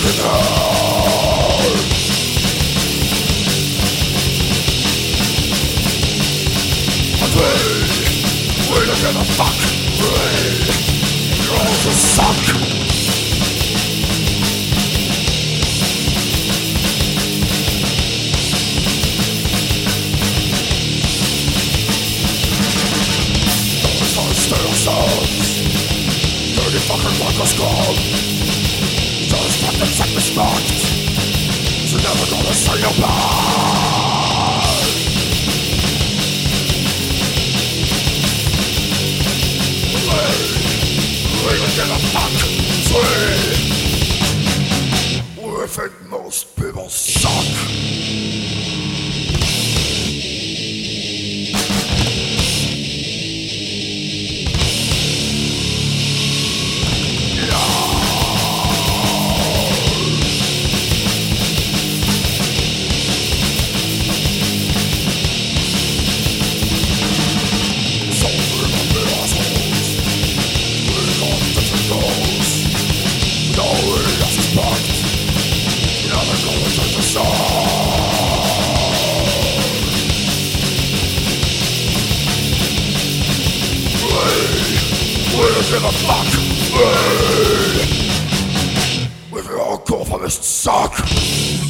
We don't give a fuck. You're all to suck. Dirty fucking microscope. Just fucking self-respect. You're never gonna say no bad. We don't give a fuck. We think most people suck. We don't give a fuck. We all go for this suck.